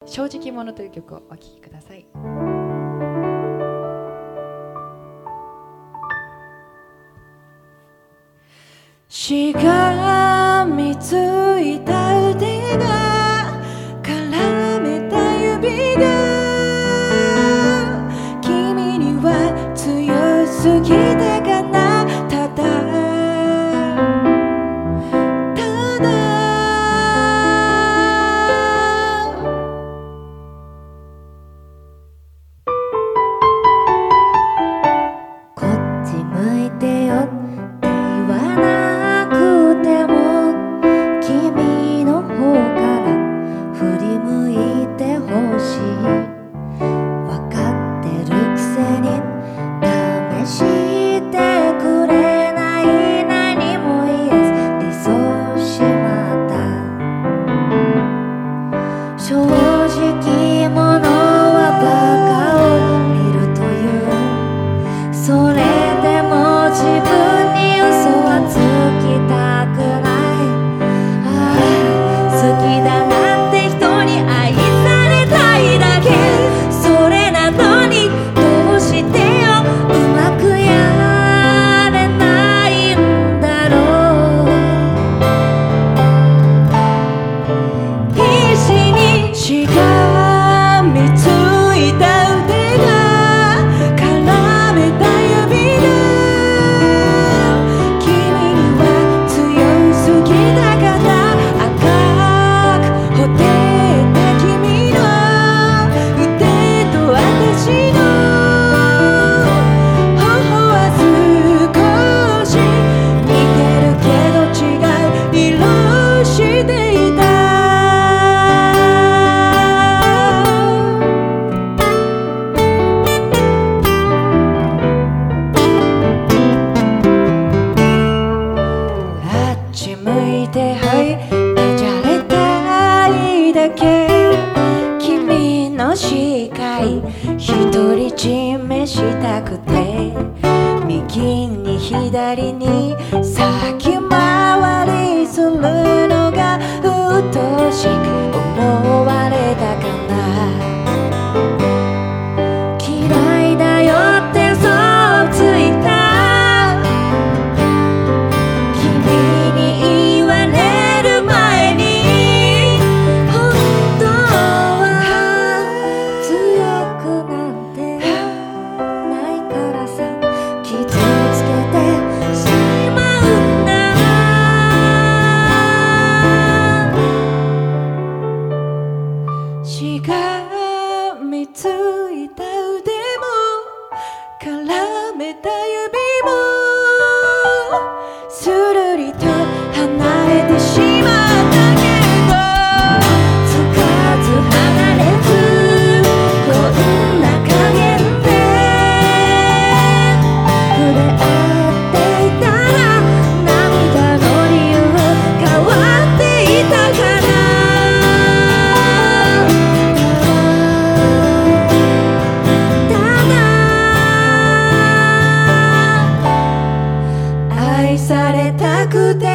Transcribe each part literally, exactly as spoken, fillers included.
正直者という曲をお聴きください。しがみついた腕が絡めた指が君には強すぎたかな。ただただこっち向いてよって言わなくても君の方から振り向いてほしい。分かってるくせに試してくれない何も言えず理想しまった。正直者はバカを見るという。それでも自分に嘘はつきたくない。ああ好きだなって人に愛されたいだけ。それなのにどうしてようまくやれないんだろう。必死にしがみついた腕が絡めた指が君には強すぎたかな。赤くほてった君の腕と私の頬は少し似てるけど違う色していた。あっち向いてはいでじゃれたいだけ。君の視界独り占めしたくて右に左に先回りするのがうっとうしく思われたかな。嫌いだよって嘘をついた君に言われる前に本当は強くなんてないからさ。傷つけてしまうんだ。 しがみついた腕も絡めた指もするりと離れてしまったけどつかず離れずこんな加減で触れ合っていたら涙の理由変わっていたかな。ただ愛されたくて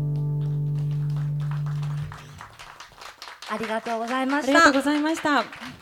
ありがとうございまあした。 りがとうございました。